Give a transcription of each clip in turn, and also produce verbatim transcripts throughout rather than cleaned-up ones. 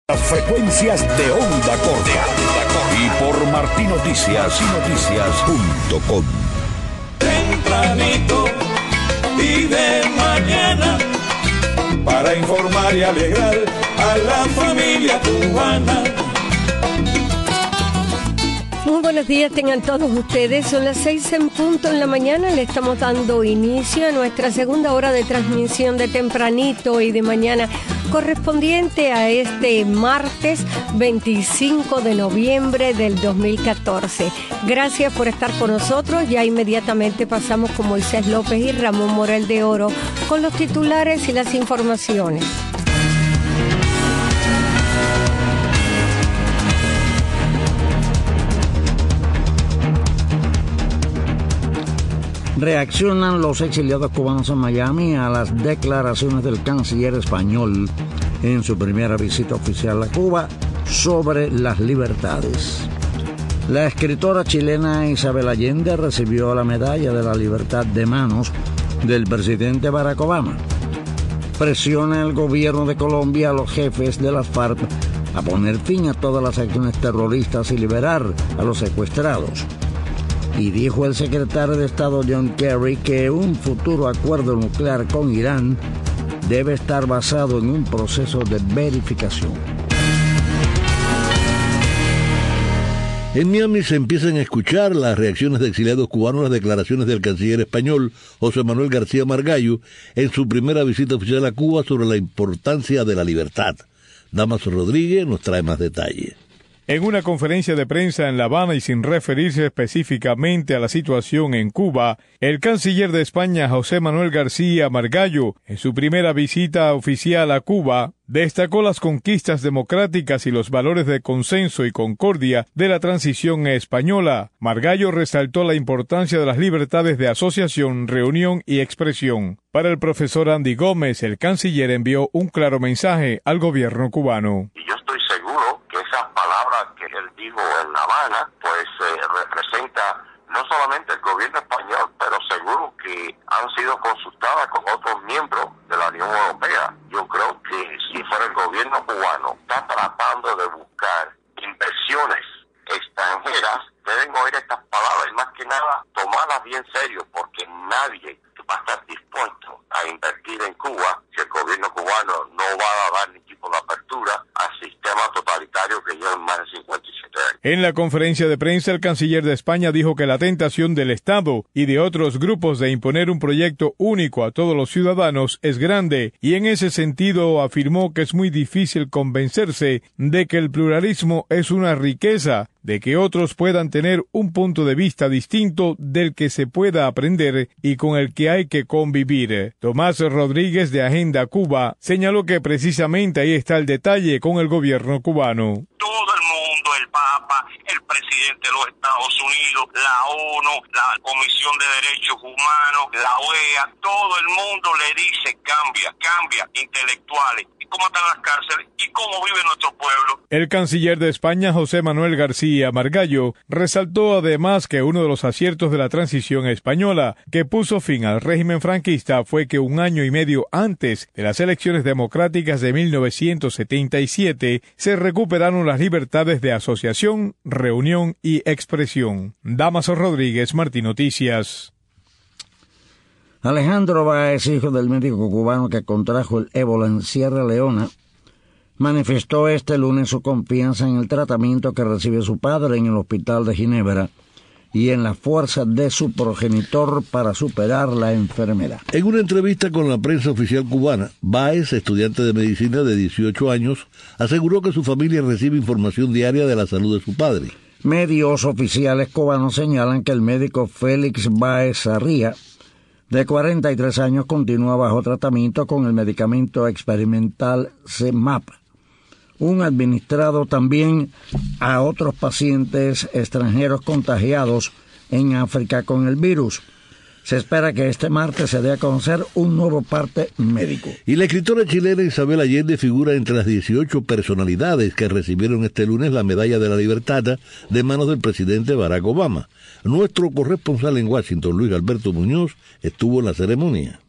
Las frecuencias de onda corta y por Martín Noticias y noticias punto com. Tempranito y de mañana para informar y alegrar a la familia cubana. Muy buenos días tengan todos ustedes, son las seis en punto en la mañana, le estamos dando inicio a nuestra segunda hora de transmisión de Tempranito y de mañana, correspondiente a este martes veinticinco de noviembre del dos mil catorce. Gracias por estar con nosotros, ya inmediatamente pasamos con Moisés López y Ramón Morel de Oro con los titulares y las informaciones. Reaccionan los exiliados cubanos en Miami a las declaraciones del canciller español en su primera visita oficial a Cuba sobre las libertades. La escritora chilena Isabel Allende recibió la Medalla de la Libertad de manos del presidente Barack Obama. Presiona el gobierno de Colombia a los jefes de las FARC a poner fin a todas las acciones terroristas y liberar a los secuestrados. Y dijo el secretario de Estado John Kerry que un futuro acuerdo nuclear con Irán debe estar basado en un proceso de verificación. En Miami se empiezan a escuchar las reacciones de exiliados cubanos a las declaraciones del canciller español José Manuel García Margallo en su primera visita oficial a Cuba sobre la importancia de la libertad. Damaso Rodríguez nos trae más detalles. En una conferencia de prensa en La Habana y sin referirse específicamente a la situación en Cuba, el canciller de España, José Manuel García Margallo, en su primera visita oficial a Cuba, destacó las conquistas democráticas y los valores de consenso y concordia de la transición española. Margallo resaltó la importancia de las libertades de asociación, reunión y expresión. Para el profesor Andy Gómez, el canciller envió un claro mensaje al gobierno cubano. Y yo estoy seguro que esas palabras que él dijo en La Habana, pues eh, representa no solamente el gobierno español, pero seguro que han sido consultadas con otros miembros de la Unión Europea. Yo creo que si fuera el gobierno cubano, está tratando de buscar inversiones extranjeras, deben oír estas palabras y más que nada tomarlas bien serio, porque nadie va a estar dispuesto a invertir en Cuba si el gobierno cubano no va a dar ningún tipo de apertura al sistema totalitario que lleva más de cincuenta y siete años. En la conferencia de prensa, el canciller de España dijo que la tentación del Estado y de otros grupos de imponer un proyecto único a todos los ciudadanos es grande, y en ese sentido afirmó que es muy difícil convencerse de que el pluralismo es una riqueza, de que otros puedan tener un punto de vista distinto del que se pueda aprender y con el que hay que convivir. Tomás Rodríguez de Agenda Cuba señaló que precisamente ahí está el detalle con el gobierno cubano. Todo el mundo, el Papa, el presidente de los Estados Unidos, la ONU, la Comisión de Derechos Humanos, la O E A, todo el mundo le dice cambia, cambia, intelectuales. ¿Cómo están las cárceles y cómo vive nuestro pueblo? El canciller de España, José Manuel García Margallo, resaltó además que uno de los aciertos de la transición española que puso fin al régimen franquista fue que un año y medio antes de las elecciones democráticas de mil novecientos setenta y siete se recuperaron las libertades de asociación, reunión y expresión. Damaso Rodríguez, Martín Noticias. Alejandro Báez, hijo del médico cubano que contrajo el ébola en Sierra Leona, manifestó este lunes su confianza en el tratamiento que recibe su padre en el hospital de Ginebra y en la fuerza de su progenitor para superar la enfermedad. En una entrevista con la prensa oficial cubana, Báez, estudiante de medicina de dieciocho años, aseguró que su familia recibe información diaria de la salud de su padre. Medios oficiales cubanos señalan que el médico Félix Báez Sarría, de cuarenta y tres años, continúa bajo tratamiento con el medicamento experimental C M A P, un administrado también a otros pacientes extranjeros contagiados en África con el virus. Se espera que este martes se dé a conocer un nuevo parte médico. Y la escritora chilena Isabel Allende figura entre las dieciocho personalidades que recibieron este lunes la Medalla de la Libertad de manos del presidente Barack Obama. Nuestro corresponsal en Washington, Luis Alberto Muñoz, estuvo en la ceremonia.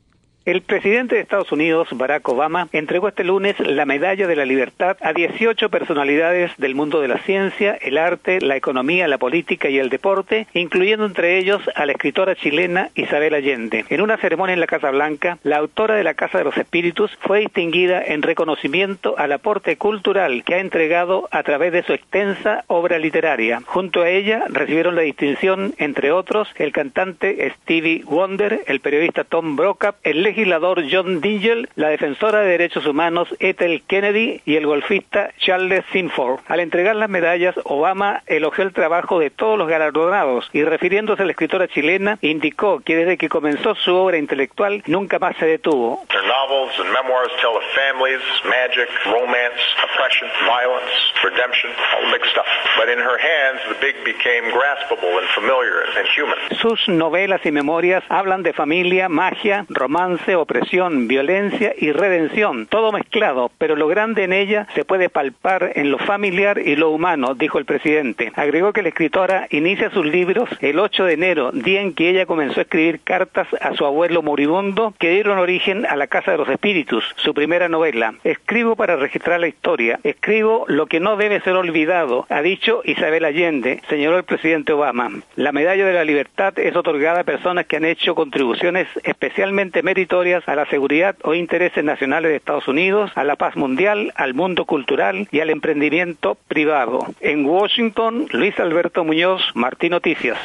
El presidente de Estados Unidos, Barack Obama, entregó este lunes la Medalla de la Libertad a dieciocho personalidades del mundo de la ciencia, el arte, la economía, la política y el deporte, incluyendo entre ellos a la escritora chilena Isabel Allende. En una ceremonia en la Casa Blanca, la autora de La Casa de los Espíritus fue distinguida en reconocimiento al aporte cultural que ha entregado a través de su extensa obra literaria. Junto a ella recibieron la distinción, entre otros, el cantante Stevie Wonder, el periodista Tom Brokaw, el legislador John Dingell, la defensora de derechos humanos Ethel Kennedy y el golfista Charles Sinford. Al entregar las medallas, Obama elogió el trabajo de todos los galardonados y, refiriéndose a la escritora chilena, indicó que desde que comenzó su obra intelectual nunca más se detuvo. Their novels and memoirs tell of families, magic, romance, oppression, violence, redemption, all the big stuff. But in her hands, the big became graspable and familiar and human. Sus novelas y memorias hablan de familia, magia, romance, opresión, violencia y redención, todo mezclado, pero lo grande en ella se puede palpar en lo familiar y lo humano, dijo el presidente. Agregó que la escritora inicia sus libros el ocho de enero, día en que ella comenzó a escribir cartas a su abuelo moribundo que dieron origen a La Casa de los Espíritus, su primera novela. Escribo para registrar la historia, escribo lo que no debe ser olvidado, ha dicho Isabel Allende, señaló el presidente Obama. La Medalla de la Libertad es otorgada a personas que han hecho contribuciones especialmente meritorias a la seguridad o intereses nacionales de Estados Unidos, a la paz mundial, al mundo cultural y al emprendimiento privado. En Washington, Luis Alberto Muñoz, Martín Noticias.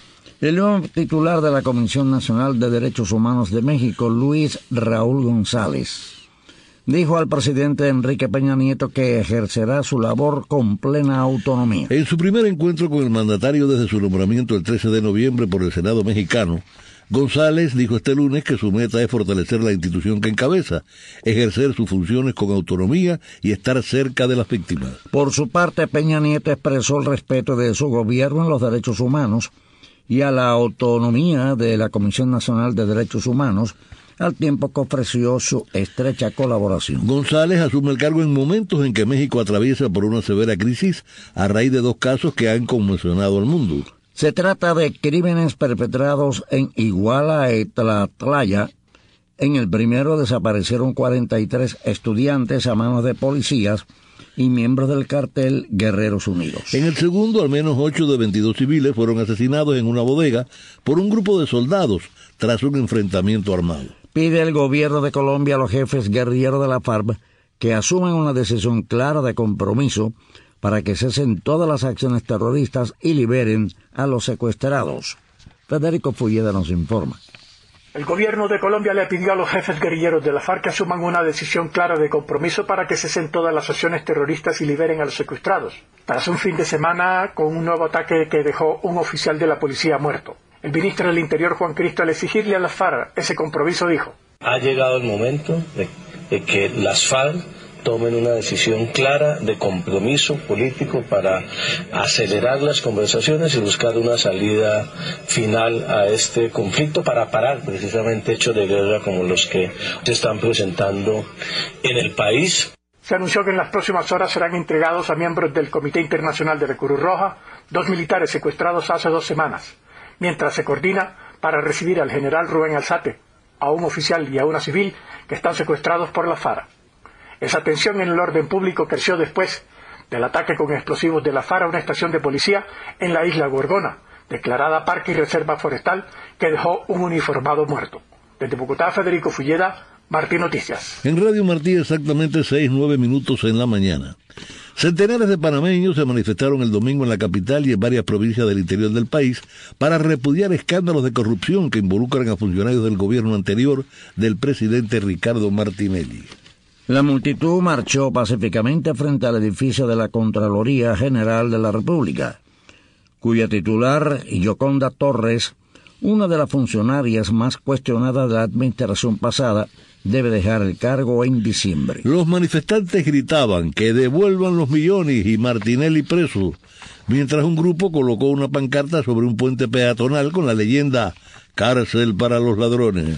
El nuevo titular de la Comisión Nacional de Derechos Humanos de México, Luis Raúl González, dijo al presidente Enrique Peña Nieto que ejercerá su labor con plena autonomía. En su primer encuentro con el mandatario desde su nombramiento el trece de noviembre por el Senado mexicano, González dijo este lunes que su meta es fortalecer la institución que encabeza, ejercer sus funciones con autonomía y estar cerca de las víctimas. Por su parte, Peña Nieto expresó el respeto de su gobierno en los derechos humanos y a la autonomía de la Comisión Nacional de Derechos Humanos, al tiempo que ofreció su estrecha colaboración. González asume el cargo en momentos en que México atraviesa por una severa crisis a raíz de dos casos que han conmocionado al mundo. Se trata de crímenes perpetrados en Iguala y Tlatlaya. En el primero desaparecieron cuarenta y tres estudiantes a manos de policías y miembros del cartel Guerreros Unidos. En el segundo, al menos ocho de veintidós civiles fueron asesinados en una bodega por un grupo de soldados tras un enfrentamiento armado. Pide el gobierno de Colombia a los jefes guerrilleros de la FARC que asuman una decisión clara de compromiso para que cesen todas las acciones terroristas y liberen a los secuestrados. Federico Fulleda nos informa. El gobierno de Colombia le pidió a los jefes guerrilleros de la FARC que asuman una decisión clara de compromiso para que cesen todas las acciones terroristas y liberen a los secuestrados, tras un fin de semana con un nuevo ataque que dejó un oficial de la policía muerto. El ministro del Interior, Juan Cristo, al exigirle a la FARC ese compromiso, dijo: ha llegado el momento de, de que las FARC tomen una decisión clara de compromiso político para acelerar las conversaciones y buscar una salida final a este conflicto para parar precisamente hechos de guerra como los que se están presentando en el país. Se anunció que en las próximas horas serán entregados a miembros del Comité Internacional de la Cruz Roja dos militares secuestrados hace dos semanas, mientras se coordina para recibir al general Rubén Alzate, a un oficial y a una civil que están secuestrados por la FARC. Esa tensión en el orden público creció después del ataque con explosivos de la FARC a una estación de policía en la isla Gorgona, declarada Parque y Reserva Forestal, que dejó un uniformado muerto. Desde Bogotá, Federico Fulleda, Martín Noticias. En Radio Martí, exactamente seis, nueve minutos en la mañana. Centenares de panameños se manifestaron el domingo en la capital y en varias provincias del interior del país para repudiar escándalos de corrupción que involucran a funcionarios del gobierno anterior del presidente Ricardo Martinelli. La multitud marchó pacíficamente frente al edificio de la Contraloría General de la República, cuya titular, Yoconda Torres, una de las funcionarias más cuestionadas de la administración pasada, debe dejar el cargo en diciembre. Los manifestantes gritaban que devuelvan los millones y Martinelli preso, mientras un grupo colocó una pancarta sobre un puente peatonal con la leyenda «Cárcel para los ladrones».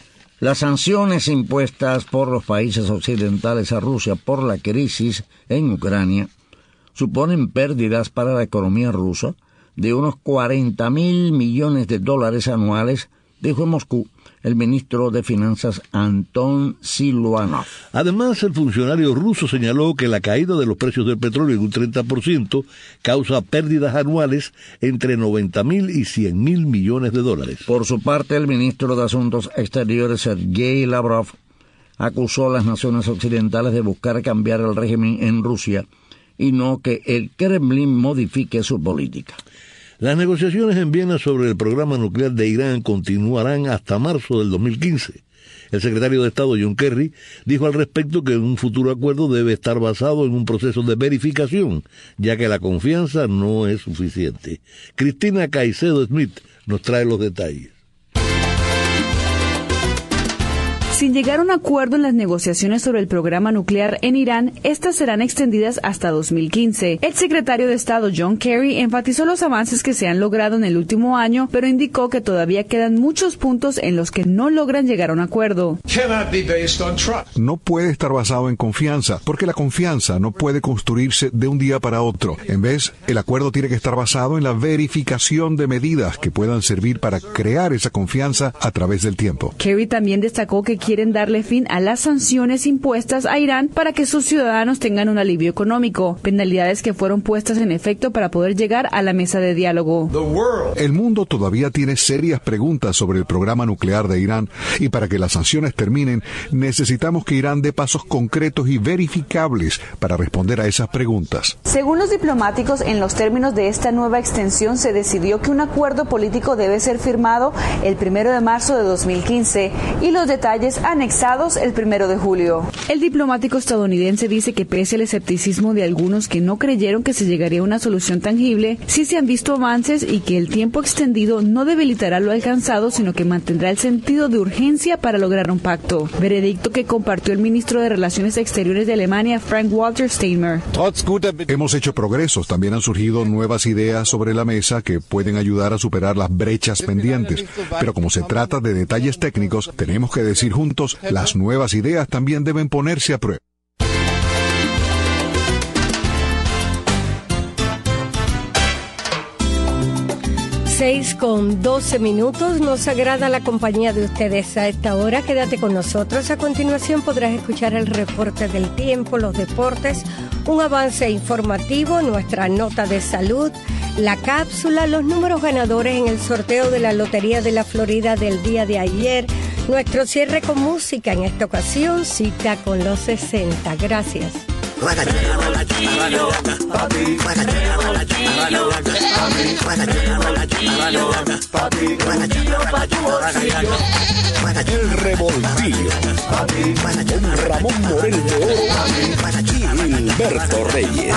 Las sanciones impuestas por los países occidentales a Rusia por la crisis en Ucrania suponen pérdidas para la economía rusa de unos cuarenta mil millones de dólares anuales dijo en Moscú el ministro de Finanzas Anton Siluanov. Además, el funcionario ruso señaló que la caída de los precios del petróleo en un treinta por ciento causa pérdidas anuales entre noventa mil y cien mil millones de dólares. Por su parte, el ministro de Asuntos Exteriores, Sergei Lavrov, acusó a las naciones occidentales de buscar cambiar el régimen en Rusia y no que el Kremlin modifique su política. Las negociaciones en Viena sobre el programa nuclear de Irán continuarán hasta marzo del dos mil quince. El secretario de Estado, John Kerry, dijo al respecto que un futuro acuerdo debe estar basado en un proceso de verificación, ya que la confianza no es suficiente. Cristina Caicedo Smith nos trae los detalles. Sin llegar a un acuerdo en las negociaciones sobre el programa nuclear en Irán, estas serán extendidas hasta dos mil quince. El secretario de Estado John Kerry enfatizó los avances que se han logrado en el último año, pero indicó que todavía quedan muchos puntos en los que no logran llegar a un acuerdo. No puede estar basado en confianza, porque la confianza no puede construirse de un día para otro. En vez, el acuerdo tiene que estar basado en la verificación de medidas que puedan servir para crear esa confianza a través del tiempo. Kerry también destacó que quieren darle fin a las sanciones impuestas a Irán para que sus ciudadanos tengan un alivio económico, penalidades que fueron puestas en efecto para poder llegar a la mesa de diálogo. El mundo todavía tiene serias preguntas sobre el programa nuclear de Irán y para que las sanciones terminen, necesitamos que Irán dé pasos concretos y verificables para responder a esas preguntas. Según los diplomáticos, en los términos de esta nueva extensión se decidió que un acuerdo político debe ser firmado el primero de marzo de dos mil quince y los detalles anexados el primero de julio. El diplomático estadounidense dice que pese al escepticismo de algunos que no creyeron que se llegaría a una solución tangible, sí se han visto avances y que el tiempo extendido no debilitará lo alcanzado, sino que mantendrá el sentido de urgencia para lograr un pacto. Veredicto que compartió el ministro de Relaciones Exteriores de Alemania, Frank-Walter Steinmeier. Hemos hecho progresos, también han surgido nuevas ideas sobre la mesa que pueden ayudar a superar las brechas pendientes, pero como se trata de detalles técnicos, tenemos que decir juntos, las nuevas ideas también deben ponerse a prueba. seis con doce minutos. Nos agrada la compañía de ustedes a esta hora. Quédate con nosotros. A continuación podrás escuchar el reporte del tiempo, los deportes, un avance informativo, nuestra nota de salud, la cápsula, los números ganadores en el sorteo de la Lotería de la Florida del día de ayer, nuestro cierre con música, en esta ocasión cita con los sesenta. Gracias. El revoltillo con Ramón Morel de Oro y Gilberto Reyes.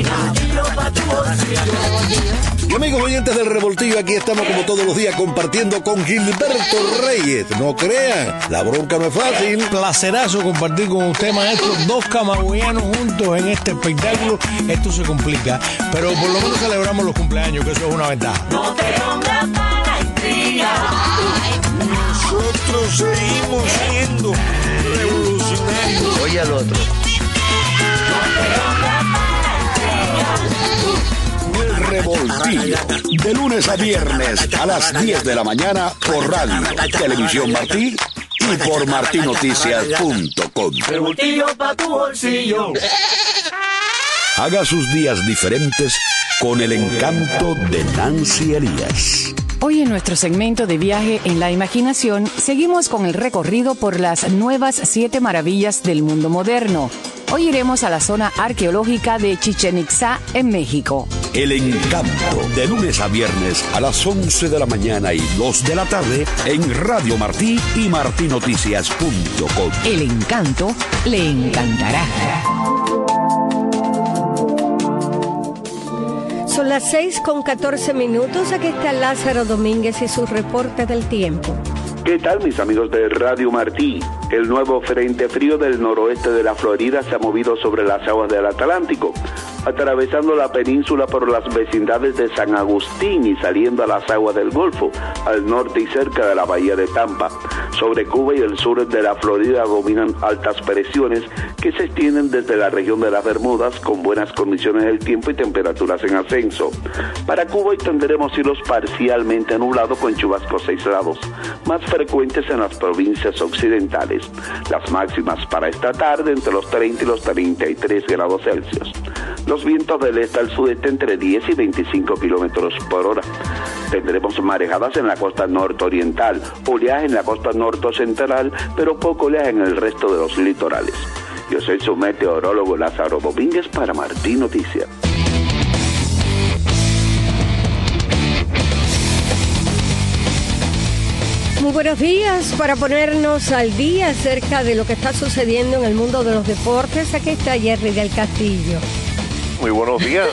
Y amigos oyentes del revoltillo, aquí estamos como todos los días compartiendo con Gilberto Reyes. No crean, la bronca no es fácil. Placerazo compartir con usted, maestro, dos camagüeyanos juntos en este espectáculo. Esto se complica, pero por lo menos celebramos los cumpleaños, que eso es una ventaja. No te pongas para intriga. Nosotros seguimos siendo revolucionarios. Oye al otro. El revoltillo, de lunes a viernes a las diez de la mañana por Radio Televisión Martí y por martí noticias punto com. Revoltillo pa' tu bolsillo. Haga sus días diferentes con el encanto de Nancy Elías. Hoy en nuestro segmento de viaje en la imaginación, seguimos con el recorrido por las nuevas siete maravillas del mundo moderno. Hoy iremos a la zona arqueológica de Chichén Itzá, en México. El encanto, de lunes a viernes a las once de la mañana y dos de la tarde en Radio Martí y martí noticias punto com. El encanto le encantará. Son las seis con catorce minutos. Aquí está Lázaro Domínguez y su reporte del tiempo. ¿Qué tal, mis amigos de Radio Martí? El nuevo frente frío del noroeste de la Florida se ha movido sobre las aguas del Atlántico, atravesando la península por las vecindades de San Agustín y saliendo a las aguas del Golfo, al norte y cerca de la bahía de Tampa. Sobre Cuba y el sur de la Florida dominan altas presiones que se extienden desde la región de las Bermudas con buenas condiciones del tiempo y temperaturas en ascenso. Para Cuba hoy tendremos cielos parcialmente nublados con chubascos aislados, más frecuentes en las provincias occidentales. Las máximas para esta tarde entre los treinta y los treinta y tres grados Celsius. Los vientos del este al sudeste entre diez y veinticinco kilómetros por hora. Tendremos marejadas en la costa nororiental, oleaje en la costa norte-central, pero poco oleaje en el resto de los litorales. Yo soy su meteorólogo Lázaro Domínguez para Martí Noticias. Muy buenos días. Para ponernos al día acerca de lo que está sucediendo en el mundo de los deportes, aquí está Jerry del Castillo. Muy buenos días.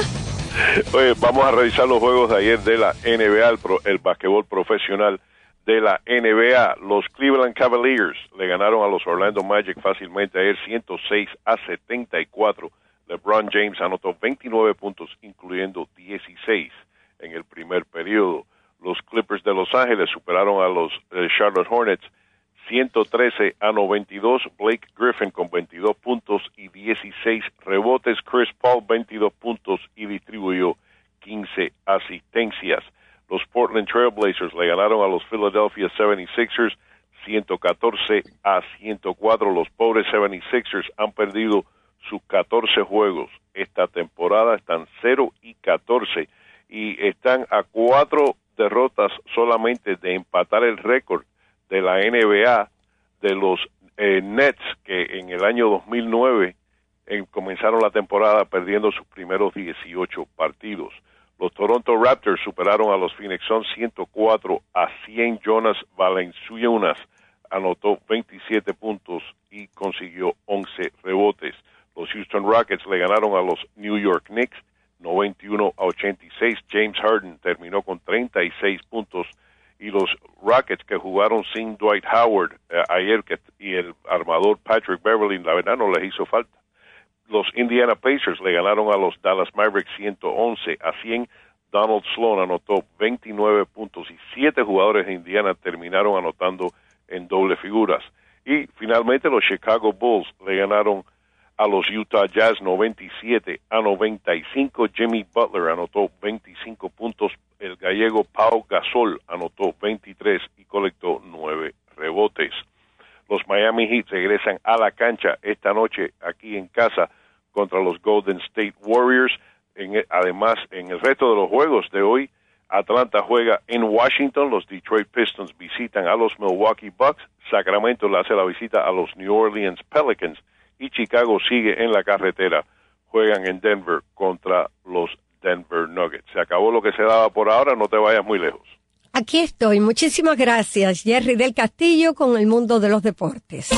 Oye, vamos a revisar los juegos de ayer de la N B A, el, pro, el basquetbol profesional de la N B A. Los Cleveland Cavaliers le ganaron a los Orlando Magic fácilmente ayer ciento seis a setenta y cuatro. LeBron James anotó veintinueve puntos, incluyendo dieciséis en el primer periodo. Los Clippers de Los Ángeles superaron a los eh, Charlotte Hornets ciento trece a noventa y dos. Blake Griffin con veintidós puntos y dieciséis rebotes. Chris Paul veintidós puntos y distribuyó quince asistencias. Los Portland Trail Blazers le ganaron a los Philadelphia setenta y seis ers ciento catorce a ciento cuatro. Los pobres setenta y seis ers han perdido sus catorce juegos esta temporada, están cero y catorce y están a cuatro derrotas solamente de empatar el récord de la N B A de los eh, Nets, que en el año dos mil nueve eh, comenzaron la temporada perdiendo sus primeros dieciocho partidos. Los Toronto Raptors superaron a los Phoenix Suns ciento cuatro a cien. Jonas Valanciunas anotó veintisiete puntos y consiguió once rebotes. Los Houston Rockets le ganaron a los New York Knicks noventa y uno a ochenta y seis. James Harden terminó con treinta y seis puntos y los Rockets, que jugaron sin Dwight Howard eh, ayer que, y el armador Patrick Beverley, la verdad no les hizo falta. Los Indiana Pacers le ganaron a los Dallas Mavericks ciento once a cien. Donald Sloan anotó veintinueve puntos y siete jugadores de Indiana terminaron anotando en doble figuras. Y finalmente los Chicago Bulls le ganaron a los Utah Jazz noventa y siete a noventa y cinco. Jimmy Butler anotó veinticinco puntos. El gallego Pau Gasol anotó veintitrés y colectó nueve rebotes. Los Miami Heat regresan a la cancha esta noche aquí en casa contra los Golden State Warriors. En, además, en el resto de los juegos de hoy, Atlanta juega en Washington, los Detroit Pistons visitan a los Milwaukee Bucks, Sacramento le hace la visita a los New Orleans Pelicans y Chicago sigue en la carretera, juegan en Denver contra los Denver Nuggets. Se acabó lo que se daba por ahora, no te vayas muy lejos. Aquí estoy. Muchísimas gracias, Jerry del Castillo, con el mundo de los deportes.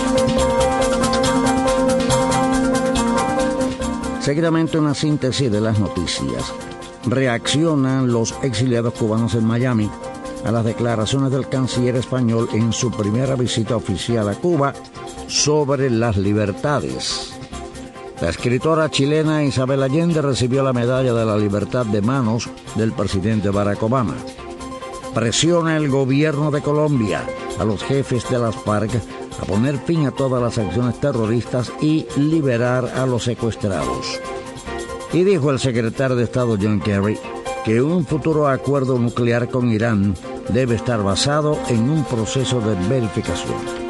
Seguidamente una síntesis de las noticias. Reaccionan los exiliados cubanos en Miami a las declaraciones del canciller español en su primera visita oficial a Cuba sobre las libertades. La escritora chilena Isabel Allende recibió la medalla de la libertad de manos del presidente Barack Obama. Presiona el gobierno de Colombia a los jefes de las FARC a poner fin a todas las acciones terroristas y liberar a los secuestrados. Y dijo el secretario de Estado John Kerry que un futuro acuerdo nuclear con Irán debe estar basado en un proceso de verificación.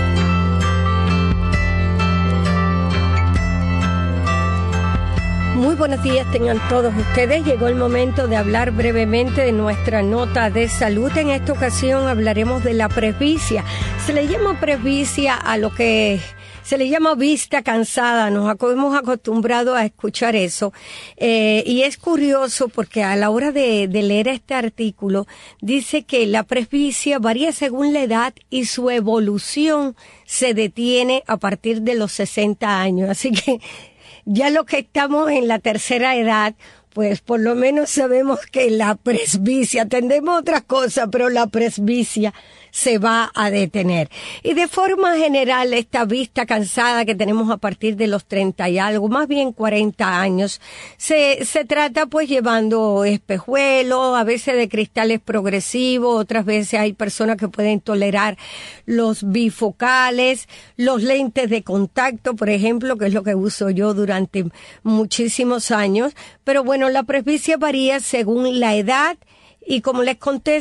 Muy buenos días tengan todos ustedes. Llegó el momento de hablar brevemente de nuestra nota de salud. En esta ocasión hablaremos de la presbicia. Se le llama presbicia a lo que se le llama vista cansada. Nos hemos acostumbrado a escuchar eso. Eh, y es curioso porque a la hora de, de leer este artículo dice que la presbicia varía según la edad y su evolución se detiene a partir de los sesenta años. Así que ya los que estamos en la tercera edad, pues por lo menos sabemos que la presbicia, tendemos otras cosas, pero la presbicia se va a detener. Y de forma general, esta vista cansada que tenemos a partir de los treinta y algo, más bien cuarenta años, se, se trata pues llevando espejuelos, a veces de cristales progresivos, otras veces hay personas que pueden tolerar los bifocales, los lentes de contacto, por ejemplo, que es lo que uso yo durante muchísimos años. Pero bueno, la presbicia varía según la edad. Y como les conté,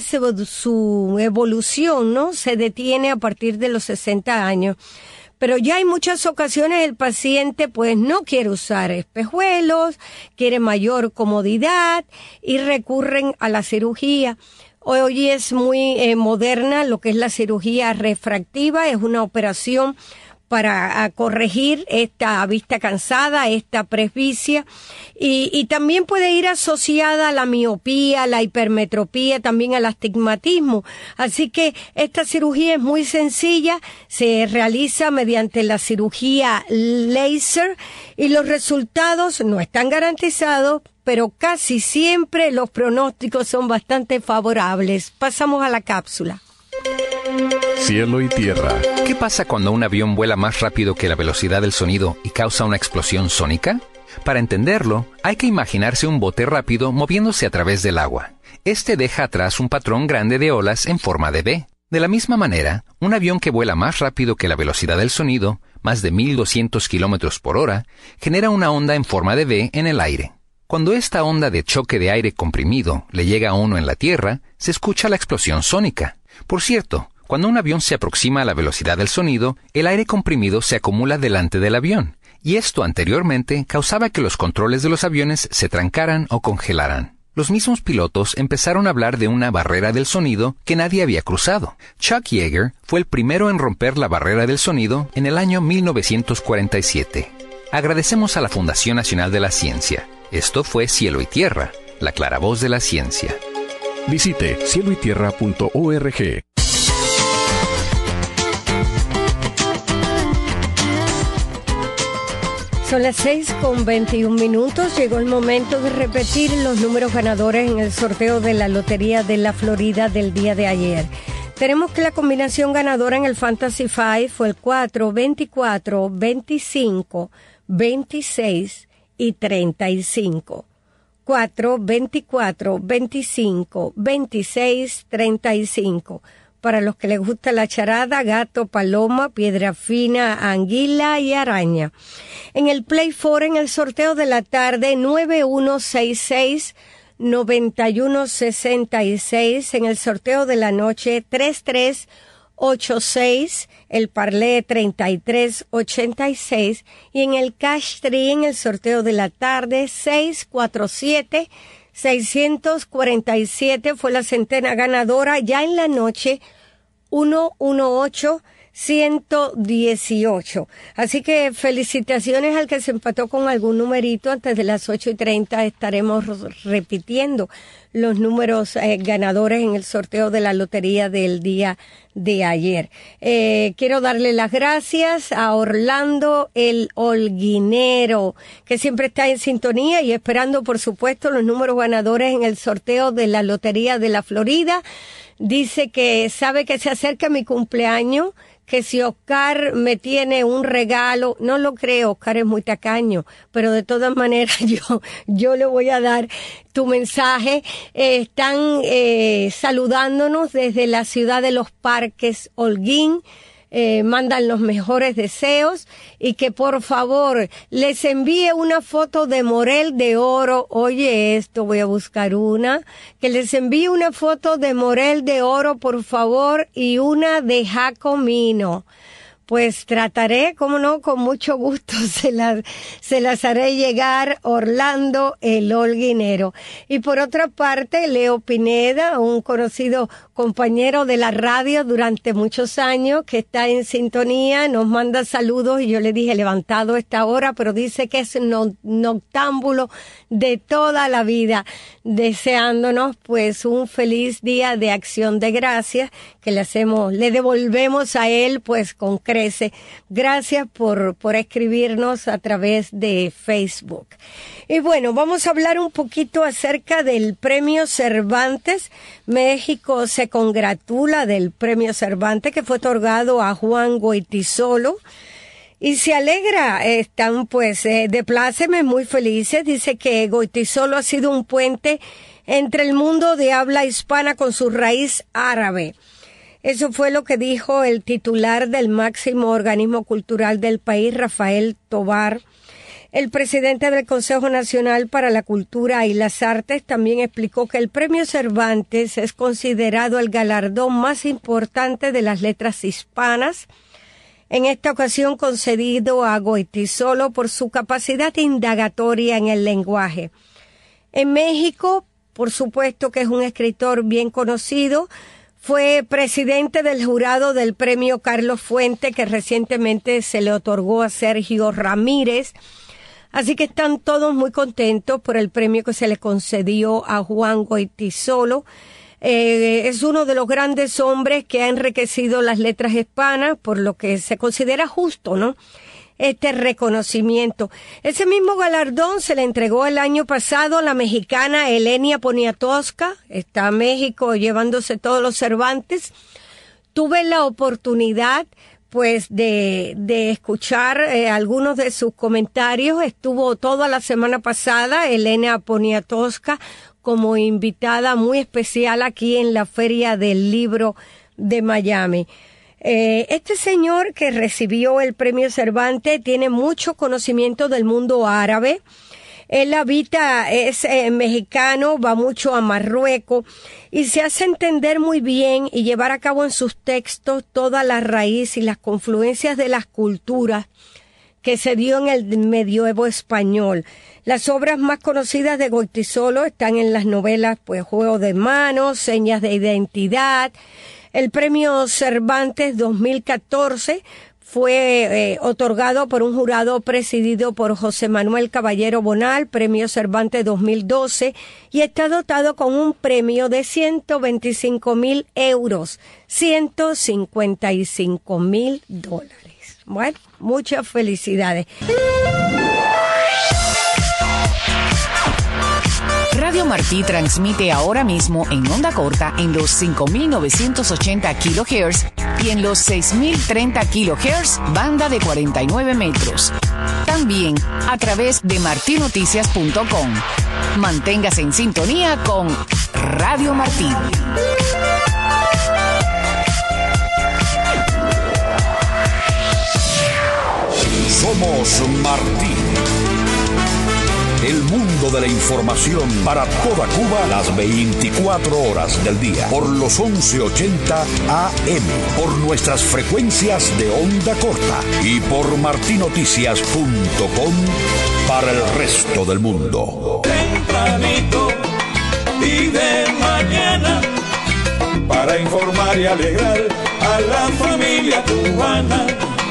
su evolución, ¿no? Se detiene a partir de los sesenta años. Pero ya en muchas ocasiones el paciente pues no quiere usar espejuelos, quiere mayor comodidad y recurren a la cirugía. Hoy es muy eh, moderna lo que es la cirugía refractiva, es una operación para corregir esta vista cansada, esta presbicia, y, y también puede ir asociada a la miopía, a la hipermetropía, también al astigmatismo. Así que esta cirugía es muy sencilla, se realiza mediante la cirugía láser y los resultados no están garantizados, pero casi siempre los pronósticos son bastante favorables. Pasamos a la cápsula. Cielo y tierra. ¿Qué pasa cuando un avión vuela más rápido que la velocidad del sonido y causa una explosión sónica? Para entenderlo, hay que imaginarse un bote rápido moviéndose a través del agua. Este deja atrás un patrón grande de olas en forma de V. De la misma manera, un avión que vuela más rápido que la velocidad del sonido, más de mil doscientos kilómetros por hora, genera una onda en forma de V en el aire. Cuando esta onda de choque de aire comprimido le llega a uno en la Tierra, se escucha la explosión sónica. Por cierto, cuando un avión se aproxima a la velocidad del sonido, el aire comprimido se acumula delante del avión, y esto anteriormente causaba que los controles de los aviones se trancaran o congelaran. Los mismos pilotos empezaron a hablar de una barrera del sonido que nadie había cruzado. Chuck Yeager fue el primero en romper la barrera del sonido en el año mil novecientos cuarenta y siete. Agradecemos a la Fundación Nacional de la Ciencia. Esto fue Cielo y Tierra, la claravoz de la ciencia. Visite cielo y tierra punto org. Son las seis con veintiún minutos. Llegó el momento de repetir los números ganadores en el sorteo de la Lotería de la Florida del día de ayer. Tenemos que la combinación ganadora en el Fantasy Five fue el cuatro, veinticuatro, veinticinco, veintiséis y treinta y cinco. cuatro, veinticuatro, veinticinco, veintiséis, treinta y cinco. Para los que les gusta la charada, gato, paloma, piedra fina, anguila y araña. En el Play four, en el sorteo de la tarde, nueve uno seis seis, nueve uno seis seis. En el sorteo de la noche, tres tres ocho seis. El parlé treinta y tres ochenta y seis. Y en el Cash Tree, en el sorteo de la tarde, seis cuatro siete. seiscientos cuarenta y siete fue la centena ganadora. Ya en la noche, ciento dieciocho, ciento dieciocho. Así que felicitaciones al que se empató con algún numerito. Antes de las ocho y treinta estaremos repitiendo los números eh, ganadores en el sorteo de la lotería del día de ayer. Eh, quiero darle las gracias a Orlando el Holguinero, que siempre está en sintonía y esperando, por supuesto, los números ganadores en el sorteo de la lotería de la Florida. Dice que sabe que se acerca mi cumpleaños, que si Oscar me tiene un regalo, no lo creo, Oscar es muy tacaño, pero de todas maneras yo, yo le voy a dar tu mensaje. Eh, están eh, saludándonos desde la ciudad de Los Parques, Holguín. Eh, mandan los mejores deseos y que por favor les envíe una foto de Morel de Oro. Oye esto, voy a buscar una. Que les envíe una foto de Morel de Oro, por favor, y una de Jacomino. Pues trataré, como no, con mucho gusto se las, se las haré llegar. Orlando el Holguinero. Y por otra parte, Leo Pineda, un conocido compañero de la radio durante muchos años, que está en sintonía, nos manda saludos y yo le dije levantado a esta hora, pero dice que es no, noctámbulo de toda la vida, deseándonos pues un feliz día de Acción de Gracias que le hacemos, le devolvemos a él pues con creces trece. Gracias por, por escribirnos a través de Facebook. Y bueno, vamos a hablar un poquito acerca del Premio Cervantes. México se congratula del Premio Cervantes que fue otorgado a Juan Goytisolo. Y se alegra, están pues eh, de plácemes, muy felices. Dice que Goytisolo ha sido un puente entre el mundo de habla hispana con su raíz árabe. Eso fue lo que dijo el titular del máximo organismo cultural del país, Rafael Tobar. El presidente del Consejo Nacional para la Cultura y las Artes también explicó que el Premio Cervantes es considerado el galardón más importante de las letras hispanas, en esta ocasión concedido a Goytisolo por su capacidad indagatoria en el lenguaje. En México, por supuesto que es un escritor bien conocido, fue presidente del jurado del Premio Carlos Fuente, que recientemente se le otorgó a Sergio Ramírez. Así que están todos muy contentos por el premio que se le concedió a Juan Goytisolo. Eh, es uno de los grandes hombres que ha enriquecido las letras hispanas, por lo que se considera justo, ¿no?, este reconocimiento. Ese mismo galardón se le entregó el año pasado a la mexicana Elenia Poniatowska. Está México llevándose todos los Cervantes. Tuve la oportunidad pues de, de escuchar eh, algunos de sus comentarios. Estuvo toda la semana pasada Elena Poniatowska como invitada muy especial aquí en la Feria del Libro de Miami. Eh, este señor que recibió el Premio Cervantes tiene mucho conocimiento del mundo árabe. Él habita, es eh, mexicano, va mucho a Marruecos y se hace entender muy bien y llevar a cabo en sus textos toda la raíz y las confluencias de las culturas que se dio en el medioevo español. Las obras más conocidas de Goytisolo están en las novelas, pues, Juego de Manos, Señas de Identidad. El Premio Cervantes dos mil catorce fue eh, otorgado por un jurado presidido por José Manuel Caballero Bonal, Premio Cervantes dos mil doce, y está dotado con un premio de ciento veinticinco mil euros, ciento cincuenta y cinco mil dólares. Bueno, muchas felicidades. Radio Martí transmite ahora mismo en onda corta en los cinco mil novecientos ochenta kilohertz y en los seis mil treinta kilohertz, banda de cuarenta y nueve metros. También a través de marti noticias punto com. Manténgase en sintonía con Radio Martí. Somos Martí. El mundo de la información para toda Cuba las veinticuatro horas del día. Por los once ochenta A M. Por nuestras frecuencias de onda corta. Y por marti noticias punto com para el resto del mundo. Tempranito y de mañana, para informar y alegrar a la familia cubana.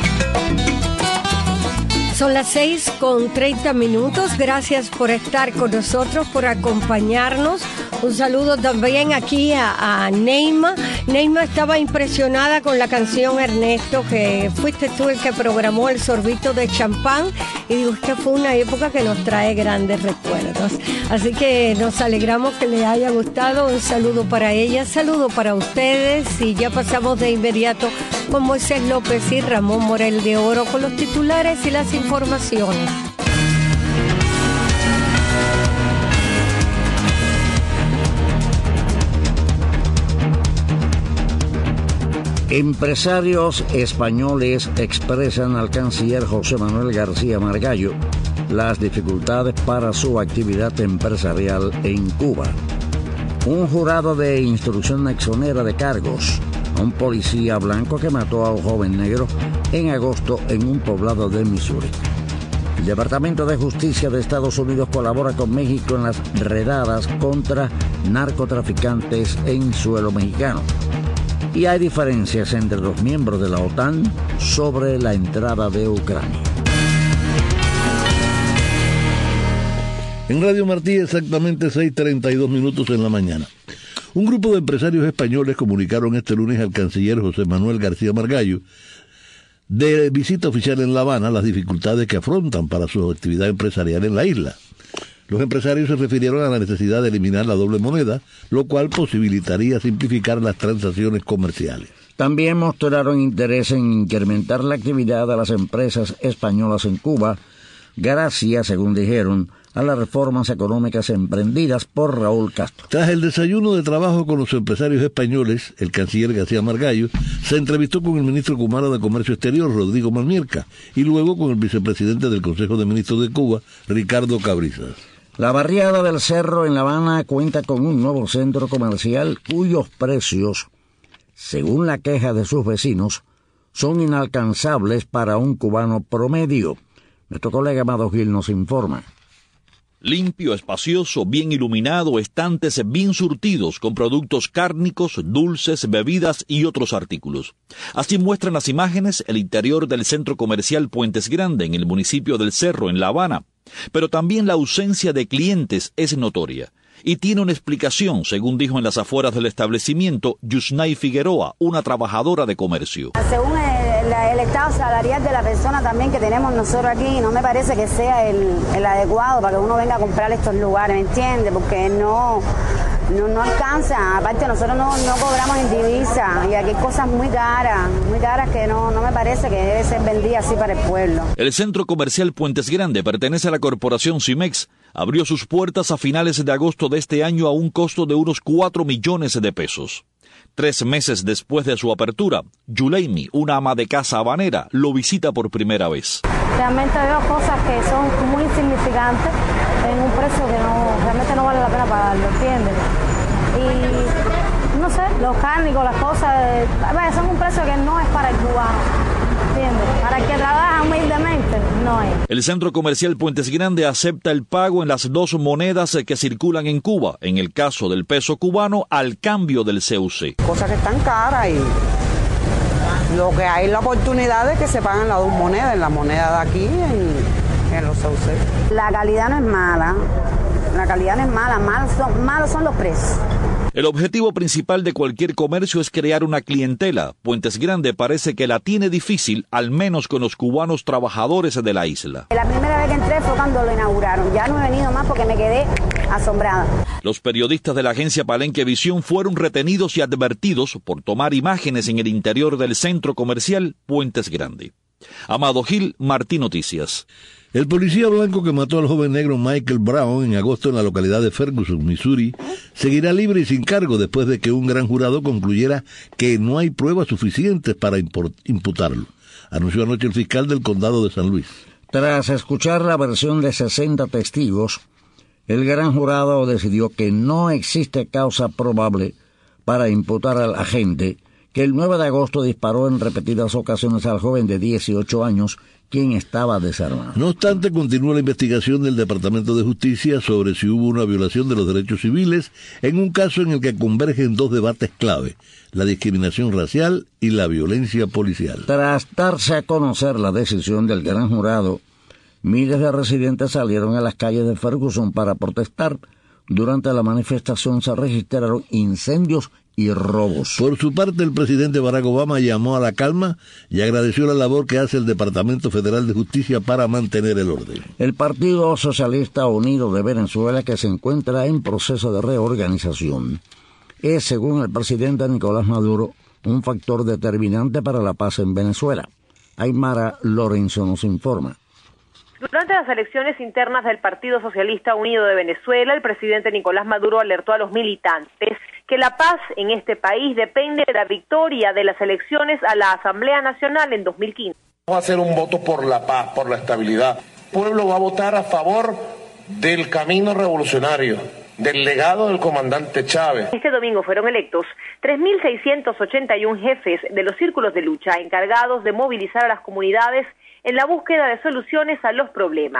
Son las seis con treinta minutos. Gracias por estar con nosotros, por acompañarnos. Un saludo también aquí a, a Neima. Neima estaba impresionada con la canción, Ernesto, que fuiste tú el que programó el sorbito de champán. Y digo, esta fue una época que nos trae grandes recuerdos. Así que nos alegramos que les haya gustado. Un saludo para ella, saludo para ustedes. Y ya pasamos de inmediato con Moisés López y Ramón Morel de Oro con los titulares y las informaciones. Empresarios españoles expresan al canciller José Manuel García Margallo las dificultades para su actividad empresarial en Cuba. Un jurado de instrucción exonera de cargos a un policía blanco que mató a un joven negro en agosto en un poblado de Missouri. El Departamento de Justicia de Estados Unidos colabora con México en las redadas contra narcotraficantes en suelo mexicano. Y hay diferencias entre los miembros de la OTAN sobre la entrada de Ucrania. En Radio Martí, exactamente seis treinta y dos minutos en la mañana. Un grupo de empresarios españoles comunicaron este lunes al canciller José Manuel García Margallo de visita oficial en La Habana las dificultades que afrontan para su actividad empresarial en la isla. Los empresarios se refirieron a la necesidad de eliminar la doble moneda, lo cual posibilitaría simplificar las transacciones comerciales. También mostraron interés en incrementar la actividad de las empresas españolas en Cuba, gracias, según dijeron, a las reformas económicas emprendidas por Raúl Castro. Tras el desayuno de trabajo con los empresarios españoles, el canciller García Margallo se entrevistó con el ministro cubano de Comercio Exterior, Rodrigo Malmierca, y luego con el vicepresidente del Consejo de Ministros de Cuba, Ricardo Cabrizas. La barriada del Cerro en La Habana cuenta con un nuevo centro comercial cuyos precios, según la queja de sus vecinos, son inalcanzables para un cubano promedio. Nuestro colega Amado Gil nos informa. Limpio, espacioso, bien iluminado, estantes bien surtidos con productos cárnicos, dulces, bebidas y otros artículos. Así muestran las imágenes el interior del centro comercial Puentes Grande en el municipio del Cerro, en La Habana. Pero también la ausencia de clientes es notoria. Y tiene una explicación, según dijo en las afueras del establecimiento Yusnay Figueroa, una trabajadora de comercio. Según el, el estado salarial de la persona también que tenemos nosotros aquí, no me parece que sea el, el adecuado para que uno venga a comprar estos lugares, ¿me entiende? Porque no, no, no alcanza. Aparte nosotros no, no cobramos en divisa y aquí hay cosas muy caras, muy caras que no, no me parece que debe ser vendida así para el pueblo. El centro comercial Puentes Grande pertenece a la corporación Cimex. Abrió sus puertas a finales de agosto de este año a un costo de unos cuatro millones de pesos. Tres meses después de su apertura, Yuleimi, una ama de casa habanera, lo visita por primera vez. Realmente veo cosas que son muy insignificantes en un precio que no, realmente no vale la pena pagarlo, ¿entiendes? Y no sé, los cárnicos, las cosas, eh, son un precio que no es para el cubano, ¿entiendes? Para el que trabaja humildemente, no es. El centro comercial Puentes Grande acepta el pago en las dos monedas que circulan en Cuba, en el caso del peso cubano, al cambio del C U C. Cosas que están caras y lo que hay es la oportunidad de que se paguen las dos monedas, en la moneda de aquí y en los C U C. La calidad no es mala, la calidad no es mala, malos son, malos son los precios. El objetivo principal de cualquier comercio es crear una clientela. Puentes Grande parece que la tiene difícil, al menos con los cubanos trabajadores de la isla. La primera vez que entré fue cuando lo inauguraron. Ya no he venido más porque me quedé asombrada. Los periodistas de la agencia Palenque Visión fueron retenidos y advertidos por tomar imágenes en el interior del centro comercial Puentes Grande. Amado Gil, Martín Noticias. El policía blanco que mató al joven negro Michael Brown en agosto en la localidad de Ferguson, Missouri, seguirá libre y sin cargo después de que un gran jurado concluyera que no hay pruebas suficientes para imputarlo, anunció anoche el fiscal del condado de San Luis. Tras escuchar la versión de sesenta testigos, el gran jurado decidió que no existe causa probable para imputar al agente que el nueve de agosto disparó en repetidas ocasiones al joven de dieciocho años, quien estaba desarmado. No obstante, continúa la investigación del Departamento de Justicia sobre si hubo una violación de los derechos civiles en un caso en el que convergen dos debates clave, la discriminación racial y la violencia policial. Tras darse a conocer la decisión del gran jurado, miles de residentes salieron a las calles de Ferguson para protestar. Durante la manifestación se registraron incendios y robos. Por su parte, el presidente Barack Obama llamó a la calma y agradeció la labor que hace el Departamento Federal de Justicia para mantener el orden. El Partido Socialista Unido de Venezuela, que se encuentra en proceso de reorganización, es, según el presidente Nicolás Maduro, un factor determinante para la paz en Venezuela. Aymara Lorenzo nos informa. Durante las elecciones internas del Partido Socialista Unido de Venezuela, el presidente Nicolás Maduro alertó a los militantes que la paz en este país depende de la victoria de las elecciones a la Asamblea Nacional en dos mil quince. Va a ser un voto por la paz, por la estabilidad. El pueblo va a votar a favor del camino revolucionario, del legado del comandante Chávez. Este domingo fueron electos tres mil seiscientos ochenta y uno jefes de los círculos de lucha encargados de movilizar a las comunidades en la búsqueda de soluciones a los problemas.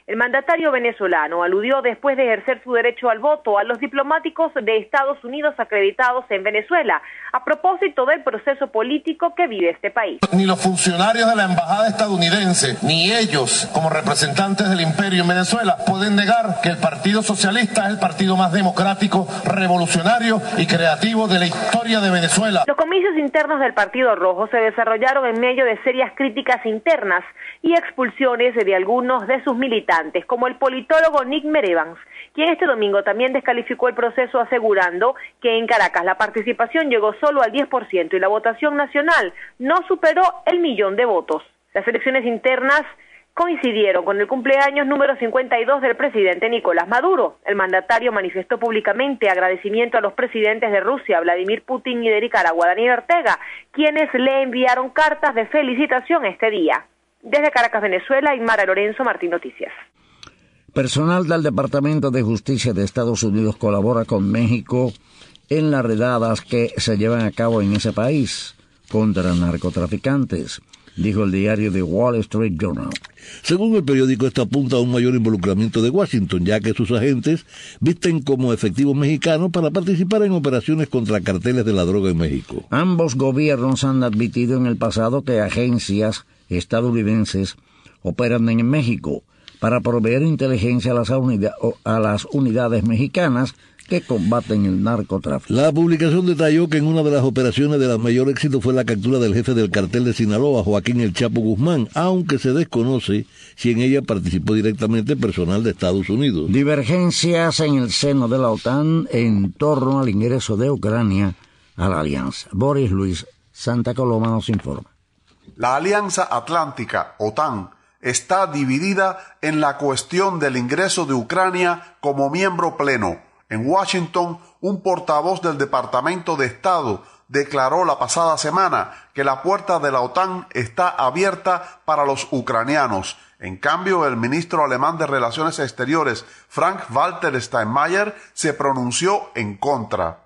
El mandatario venezolano aludió después de ejercer su derecho al voto a los diplomáticos de Estados Unidos acreditados en Venezuela, a propósito del proceso político que vive este país. Ni los funcionarios de la embajada estadounidense, ni ellos, como representantes del imperio en Venezuela, pueden negar que el Partido Socialista es el partido más democrático, revolucionario y creativo de la historia de Venezuela. Los comicios internos del Partido Rojo se desarrollaron en medio de serias críticas internas y expulsiones de algunos de sus militantes, como el politólogo Nick Merevans, quien este domingo también descalificó el proceso asegurando que en Caracas la participación llegó solo al diez por ciento y la votación nacional no superó el millón de votos. Las elecciones internas coincidieron con el cumpleaños número cincuenta y dos del presidente Nicolás Maduro. El mandatario manifestó públicamente agradecimiento a los presidentes de Rusia, Vladimir Putin, y de Nicaragua, Daniel Ortega, quienes le enviaron cartas de felicitación este día. Desde Caracas, Venezuela, Inmara Lorenzo, Martín Noticias. Personal del Departamento de Justicia de Estados Unidos colabora con México en las redadas que se llevan a cabo en ese país contra narcotraficantes, dijo el diario The Wall Street Journal. Según el periódico, esto apunta a un mayor involucramiento de Washington, ya que sus agentes visten como efectivos mexicanos para participar en operaciones contra carteles de la droga en México. Ambos gobiernos han admitido en el pasado que agencias estadounidenses operan en México para proveer inteligencia a las, unida- a las unidades mexicanas que combaten el narcotráfico. La publicación detalló que en una de las operaciones de mayor éxito fue la captura del jefe del cartel de Sinaloa, Joaquín El Chapo Guzmán, aunque se desconoce si en ella participó directamente personal de Estados Unidos. Divergencias en el seno de la OTAN en torno al ingreso de Ucrania a la alianza. Boris Luis Santa Coloma nos informa. La Alianza Atlántica, OTAN, está dividida en la cuestión del ingreso de Ucrania como miembro pleno. En Washington, un portavoz del Departamento de Estado declaró la pasada semana que la puerta de la OTAN está abierta para los ucranianos. En cambio, el ministro alemán de Relaciones Exteriores, Frank-Walter Steinmeier, se pronunció en contra.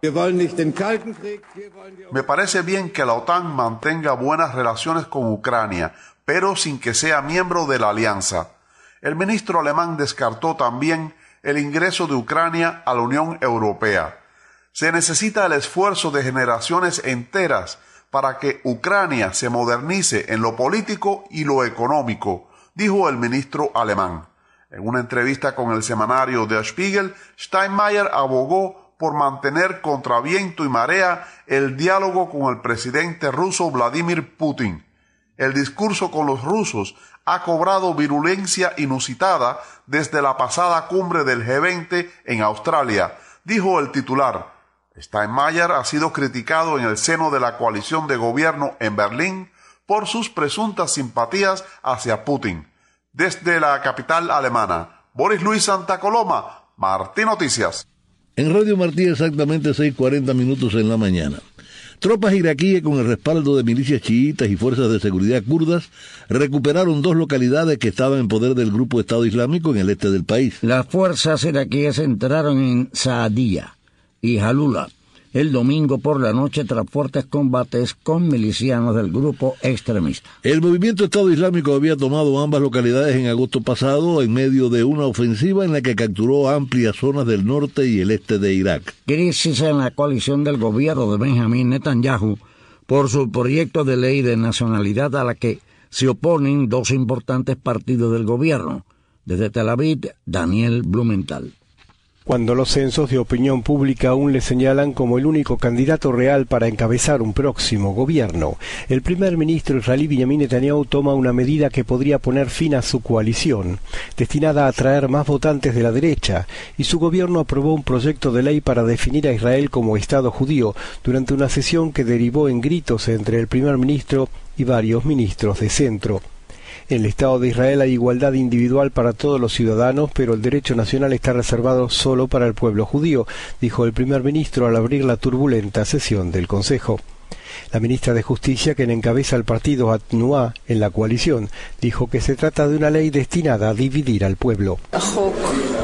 Me parece bien que la OTAN mantenga buenas relaciones con Ucrania, pero sin que sea miembro de la alianza. El ministro alemán descartó también el ingreso de Ucrania a la Unión Europea. Se necesita el esfuerzo de generaciones enteras para que Ucrania se modernice en lo político y lo económico, dijo el ministro alemán. En una entrevista con el semanario Der Spiegel, Steinmeier abogó por mantener contra viento y marea el diálogo con el presidente ruso Vladimir Putin. El discurso con los rusos ha cobrado virulencia inusitada desde la pasada cumbre del G veinte en Australia, dijo el titular. Steinmeier ha sido criticado en el seno de la coalición de gobierno en Berlín por sus presuntas simpatías hacia Putin. Desde la capital alemana, Boris Luis Santa Coloma, Martín Noticias. En Radio Martí exactamente seis cuarenta minutos en la mañana. Tropas iraquíes con el respaldo de milicias chiitas y fuerzas de seguridad kurdas recuperaron dos localidades que estaban en poder del grupo Estado Islámico en el este del país. Las fuerzas iraquíes entraron en Saadiyya y Jalula el domingo por la noche tras fuertes combates con milicianos del grupo extremista. El movimiento Estado Islámico había tomado ambas localidades en agosto pasado en medio de una ofensiva en la que capturó amplias zonas del norte y el este de Irak. Crisis en la coalición del gobierno de Benjamín Netanyahu por su proyecto de ley de nacionalidad a la que se oponen dos importantes partidos del gobierno. Desde Tel Aviv, Daniel Blumenthal. Cuando los censos de opinión pública aún le señalan como el único candidato real para encabezar un próximo gobierno, el primer ministro israelí Benjamín Netanyahu toma una medida que podría poner fin a su coalición, destinada a atraer más votantes de la derecha, y su gobierno aprobó un proyecto de ley para definir a Israel como Estado judío durante una sesión que derivó en gritos entre el primer ministro y varios ministros de centro. En el Estado de Israel hay igualdad individual para todos los ciudadanos, pero el derecho nacional está reservado solo para el pueblo judío, dijo el primer ministro al abrir la turbulenta sesión del Consejo. La ministra de Justicia, quien encabeza el partido Atnuá en la coalición, dijo que se trata de una ley destinada a dividir al pueblo.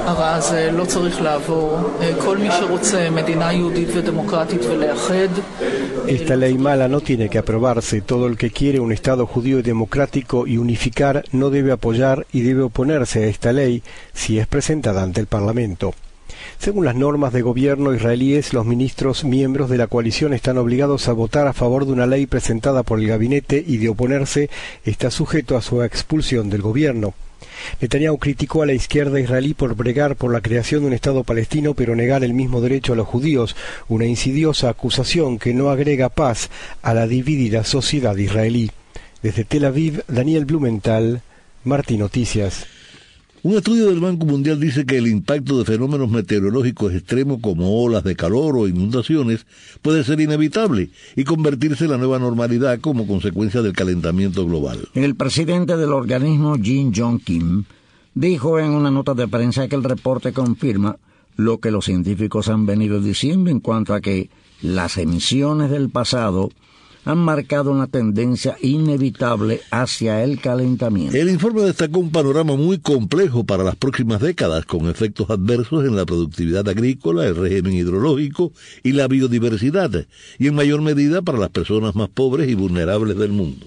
הרע הזה לא צריך לעבור. כל מי שרוצה מדינה יהודית ודמוקרטית ולאחד. Esta ley mala no tiene que aprobarse. Todo el que quiere un Estado judío y democrático y unificar no debe apoyar y debe oponerse a esta ley si es presentada ante el Parlamento. Según las normas de gobierno israelíes, los ministros miembros de la coalición están obligados a votar a favor de una ley presentada por el gabinete y de oponerse está sujeto a su expulsión del gobierno. Netanyahu criticó a la izquierda israelí por bregar por la creación de un Estado palestino pero negar el mismo derecho a los judíos, una insidiosa acusación que no agrega paz a la dividida sociedad israelí. Desde Tel Aviv, Daniel Blumenthal, Martí Noticias. Un estudio del Banco Mundial dice que el impacto de fenómenos meteorológicos extremos como olas de calor o inundaciones puede ser inevitable y convertirse en la nueva normalidad como consecuencia del calentamiento global. El presidente del organismo, Jin Yong Kim, dijo en una nota de prensa que el reporte confirma lo que los científicos han venido diciendo en cuanto a que las emisiones del pasado han marcado una tendencia inevitable hacia el calentamiento. El informe destacó un panorama muy complejo para las próximas décadas, con efectos adversos en la productividad agrícola, el régimen hidrológico y la biodiversidad, y en mayor medida para las personas más pobres y vulnerables del mundo.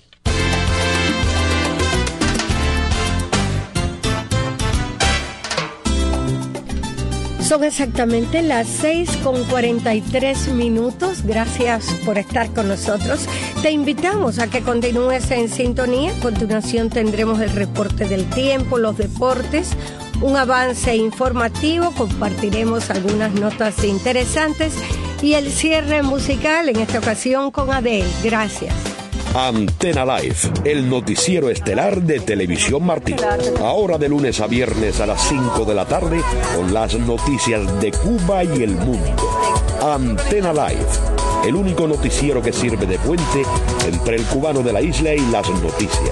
Son exactamente las seis con cuarenta y tres minutos. Gracias por estar con nosotros. Te invitamos a que continúes en sintonía. A continuación tendremos el reporte del tiempo, los deportes, un avance informativo, compartiremos algunas notas interesantes y el cierre musical, en esta ocasión con Adele. Gracias. Antena Live, el noticiero estelar de Televisión Martí. Ahora de lunes a viernes a las cinco de la tarde con las noticias de Cuba y el mundo. Antena Live, el único noticiero que sirve de puente entre el cubano de la isla y las noticias.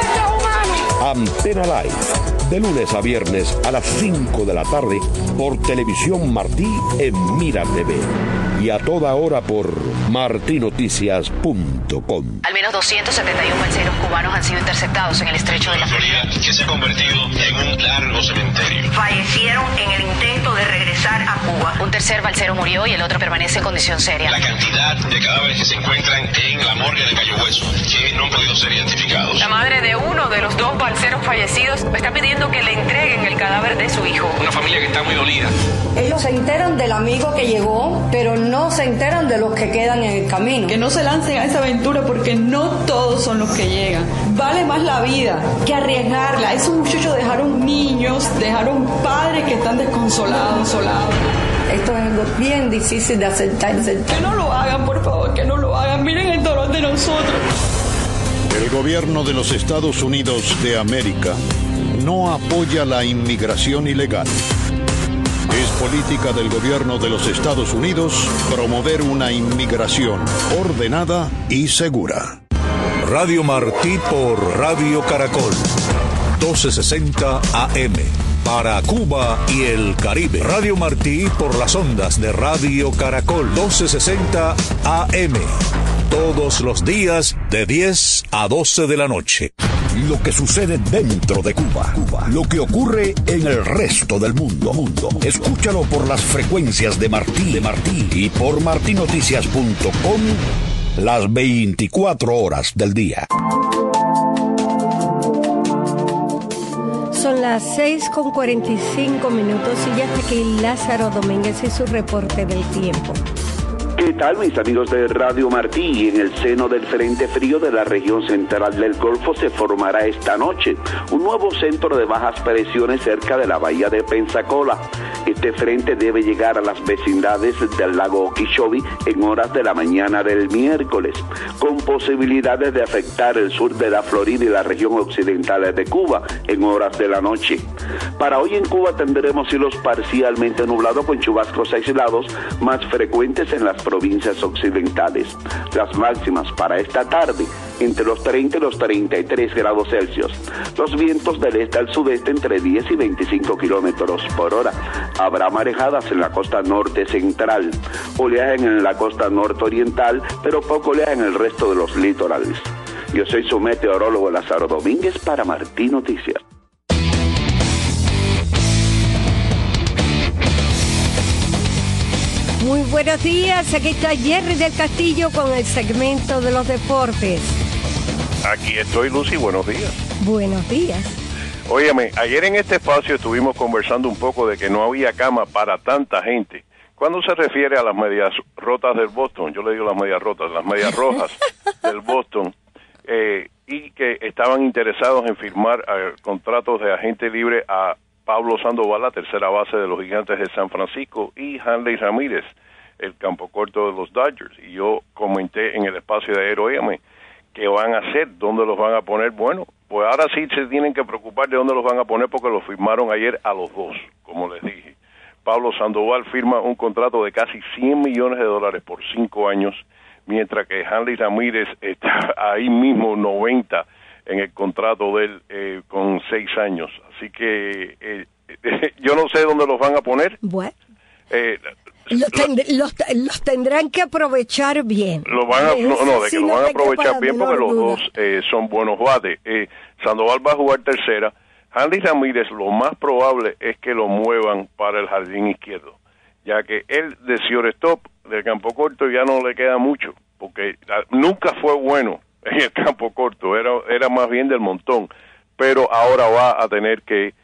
Antena Live, de lunes a viernes a las cinco de la tarde por Televisión Martí en Mira T V. Y a toda hora por marti noticias punto com. Al menos doscientos setenta y uno balseros cubanos han sido interceptados en el estrecho de la Florida, que se ha convertido en un largo cementerio. Fallecieron en el intento de regresar a Cuba. Un tercer balsero murió y el otro permanece en condición seria. La cantidad de cadáveres que se encuentran en la morgue de Cayo Hueso, que no han podido ser identificados. La madre de uno de los dos balseros fallecidos está pidiendo que le entreguen el cadáver de su hijo. Una familia que está muy dolida. Ellos se enteran del amigo que llegó, pero no se enteran de los que quedan en el camino. Que no se lancen a esa aventura porque no todos son los que llegan. Vale más la vida que arriesgarla. Esos muchachos dejaron niños, dejaron padres que están desconsolados, solados. Esto es algo bien difícil de aceptar. Que no lo hagan, por favor, que no lo hagan. Miren el dolor de nosotros. El gobierno de los Estados Unidos de América no apoya la inmigración ilegal. Es política del gobierno de los Estados Unidos promover una inmigración ordenada y segura. Radio Martí por Radio Caracol, doce sesenta A M. Para Cuba y el Caribe. Radio Martí por las ondas de Radio Caracol, doce sesenta A M. Todos los días de diez a doce de la noche. Lo que sucede dentro de Cuba, Cuba, lo que ocurre en el resto del mundo, mundo. Escúchalo por las frecuencias de Martí, de Martí y por marti noticias punto com las veinticuatro horas del día. Son las seis con cuarenta y cinco minutos y ya está aquí Lázaro Domínguez y su reporte del tiempo. ¿Qué tal, mis amigos de Radio Martí? En el seno del Frente Frío de la región central del Golfo se formará esta noche un nuevo centro de bajas presiones cerca de la bahía de Pensacola. Este frente debe llegar a las vecindades del lago Okeechobee en horas de la mañana del miércoles, con posibilidades de afectar el sur de la Florida y la región occidental de Cuba en horas de la noche. Para hoy en Cuba tendremos cielos parcialmente nublados con chubascos aislados más frecuentes en las provincias occidentales. Las máximas para esta tarde entre los treinta y los treinta y tres grados Celsius. Los vientos del este al sudeste entre diez y veinticinco kilómetros por hora. Habrá marejadas en la costa norte central, oleaje en la costa norte oriental, pero poco oleaje en el resto de los litorales. Yo soy su meteorólogo Lázaro Domínguez para Martí Noticias. Muy buenos días, aquí está Jerry del Castillo con el segmento de los deportes. Aquí estoy, Lucy, buenos días. Buenos días. Óyeme, ayer en este espacio estuvimos conversando un poco de que no había cama para tanta gente. Cuando se refiere a las medias rotas del Boston, yo le digo las medias rotas, las medias rojas del Boston, eh, y que estaban interesados en firmar uh, contratos de agente libre a Pablo Sandoval, la tercera base de los Gigantes de San Francisco, y Hanley Ramírez, el campo corto de los Dodgers. Y yo comenté en el espacio de ayer, óyeme, ¿qué van a hacer? ¿Dónde los van a poner? Bueno, pues ahora sí se tienen que preocupar de dónde los van a poner porque los firmaron ayer a los dos, como les dije. Pablo Sandoval firma un contrato de casi cien millones de dólares por cinco años, mientras que Hanley Ramírez está ahí mismo noventa en el contrato de él eh, con seis años. Así que eh, eh, yo no sé dónde los van a poner. Bueno. Eh, Los, tend los, los tendrán que aprovechar bien. Lo van a, no, no, de que si lo no van a aprovechar bien porque los duda. dos eh, son buenos bates. Eh, Sandoval va a jugar tercera. Hanley Ramírez, lo más probable es que lo muevan para el jardín izquierdo, ya que él de shortstop del campo corto ya no le queda mucho, porque nunca fue bueno en el campo corto, era, era más bien del montón, pero ahora va a tener que,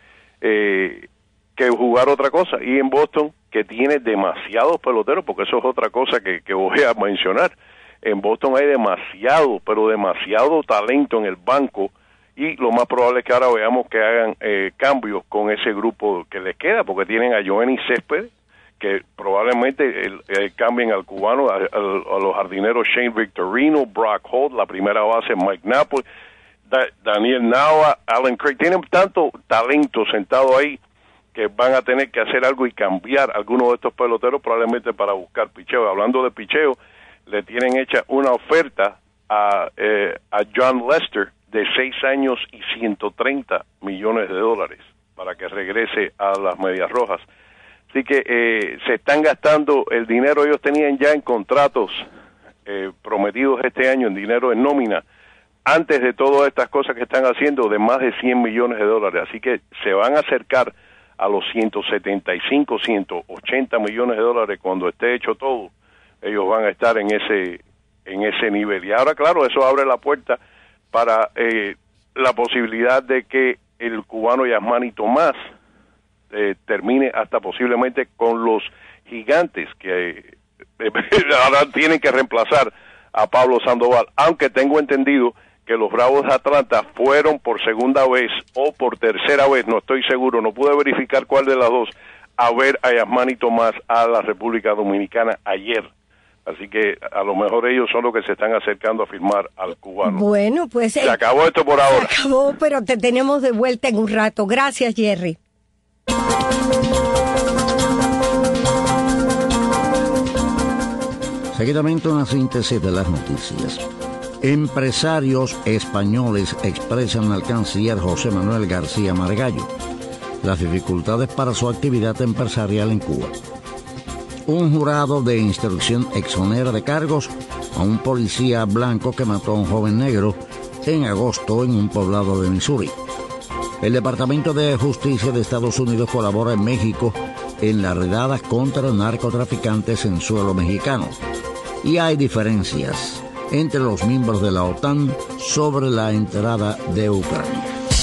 eh, que jugar otra cosa. Y en Boston, que tiene demasiados peloteros, porque eso es otra cosa que, que voy a mencionar, en Boston hay demasiado, pero demasiado talento en el banco, y lo más probable es que ahora veamos que hagan eh, cambios con ese grupo que les queda, porque tienen a Joenny Céspedes, que probablemente el, el cambien al cubano, a, a, a los jardineros Shane Victorino, Brock Holt, la primera base Mike Napoli, da, Daniel Nava, Alan Craig. Tienen tanto talento sentado ahí que van a tener que hacer algo y cambiar algunos de estos peloteros probablemente para buscar picheo. Hablando de picheo, le tienen hecha una oferta a, eh, a John Lester de seis años y ciento treinta millones de dólares para que regrese a las Medias Rojas. Así que eh, se están gastando el dinero. Ellos tenían ya en contratos eh, prometidos este año en dinero en nómina, antes de todas estas cosas que están haciendo, de más de cien millones de dólares. Así que se van a acercar a los ciento setenta y cinco, ciento ochenta millones de dólares cuando esté hecho todo. Ellos van a estar en ese en ese nivel. Y ahora, claro, eso abre la puerta para eh, la posibilidad de que el cubano Yasmani Tomás eh, termine hasta posiblemente con los Gigantes, que eh, ahora tienen que reemplazar a Pablo Sandoval, aunque tengo entendido que los Bravos de Atlanta fueron por segunda vez o por tercera vez, no estoy seguro, no pude verificar cuál de las dos, a ver a Yasmani Tomás a la República Dominicana ayer. Así que a lo mejor ellos son los que se están acercando a firmar al cubano. Bueno, pues... Se eh, acabó esto por ahora. Se acabó, pero te tenemos de vuelta en un rato. Gracias, Jerry. Seguidamente una síntesis de las noticias. Empresarios españoles expresan al canciller José Manuel García Margallo las dificultades para su actividad empresarial en Cuba. Un jurado de instrucción exonera de cargos a un policía blanco que mató a un joven negro en agosto en un poblado de Missouri. El Departamento de Justicia de Estados Unidos colabora en México en las redadas contra narcotraficantes en suelo mexicano. Y hay diferencias entre los miembros de la OTAN sobre la entrada de Ucrania.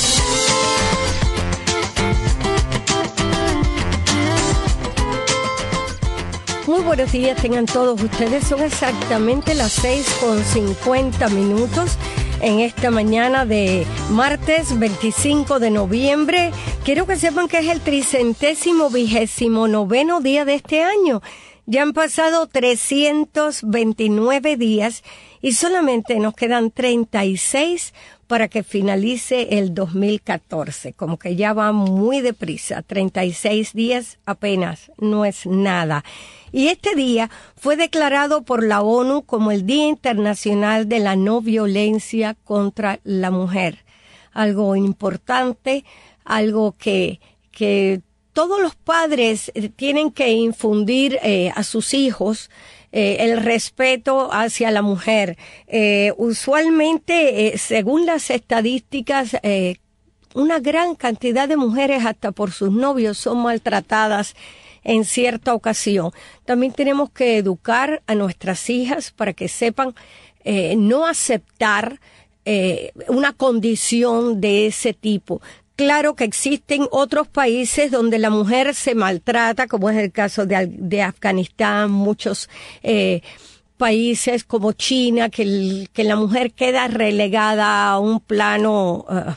Muy buenos días, tengan todos ustedes. Son exactamente las seis con cincuenta minutos en esta mañana de martes veinticinco de noviembre. Quiero que sepan que es el tricentésimo vigésimo noveno día de este año. Ya han pasado trescientos veintinueve días y solamente nos quedan treinta y seis para que finalice el dos mil catorce. Como que ya va muy deprisa. treinta y seis días apenas, no es nada. Y este día fue declarado por la ONU como el Día Internacional de la No Violencia contra la Mujer. Algo importante, algo que, que todos los padres tienen que infundir eh, a sus hijos eh, el respeto hacia la mujer. Eh, usualmente, eh, según las estadísticas, eh, una gran cantidad de mujeres, hasta por sus novios, son maltratadas en cierta ocasión. También tenemos que educar a nuestras hijas para que sepan eh, no aceptar eh, una condición de ese tipo. Claro que existen otros países donde la mujer se maltrata, como es el caso de, de Afganistán, muchos eh, países como China, que, el, que la mujer queda relegada a un plano uh,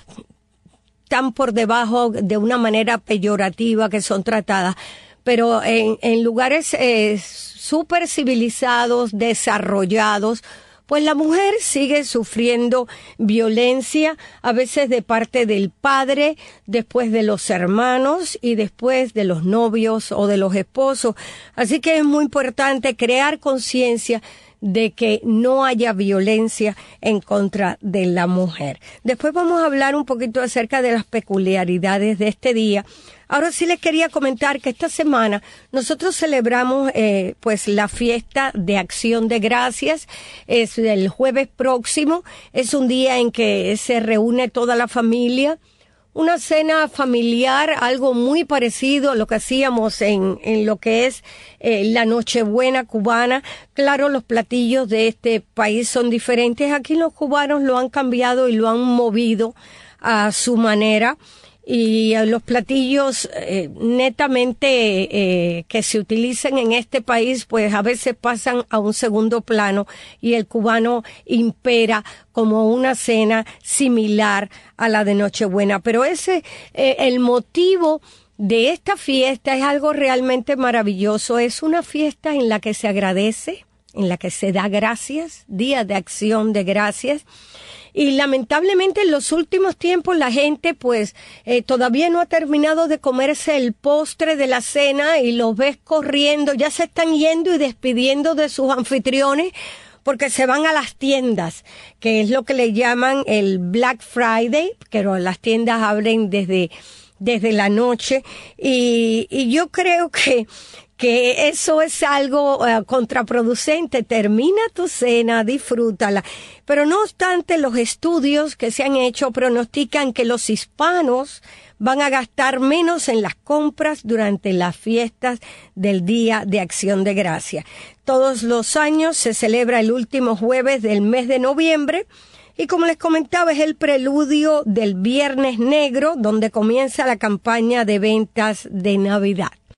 tan por debajo de una manera peyorativa que son tratadas. Pero en, en lugares eh, súper civilizados, desarrollados, pues la mujer sigue sufriendo violencia, a veces de parte del padre, después de los hermanos y después de los novios o de los esposos. Así que es muy importante crear conciencia de que no haya violencia en contra de la mujer. Después vamos a hablar un poquito acerca de las peculiaridades de este día. Ahora sí les quería comentar que esta semana nosotros celebramos eh, pues la fiesta de Acción de Gracias. Es el jueves próximo, es un día en que se reúne toda la familia. Una cena familiar, algo muy parecido a lo que hacíamos en, en lo que es eh, la Nochebuena cubana. Claro, los platillos de este país son diferentes. Aquí los cubanos lo han cambiado y lo han movido a su manera. Y los platillos eh, netamente eh, que se utilizan en este país, pues a veces pasan a un segundo plano y el cubano impera como una cena similar a la de Nochebuena. Pero ese, eh, el motivo de esta fiesta es algo realmente maravilloso. Es una fiesta en la que se agradece, en la que se da gracias, Día de Acción de Gracias. Y lamentablemente en los últimos tiempos la gente pues eh, todavía no ha terminado de comerse el postre de la cena y los ves corriendo, ya se están yendo y despidiendo de sus anfitriones porque se van a las tiendas, que es lo que le llaman el Black Friday, pero las tiendas abren desde, desde la noche y, y yo creo que que eso es algo uh, contraproducente. Termina tu cena, disfrútala. Pero no obstante, los estudios que se han hecho pronostican que los hispanos van a gastar menos en las compras durante las fiestas del Día de Acción de Gracias. Todos los años se celebra el último jueves del mes de noviembre. Y como les comentaba, es el preludio del Viernes Negro, donde comienza la campaña de ventas de Navidad.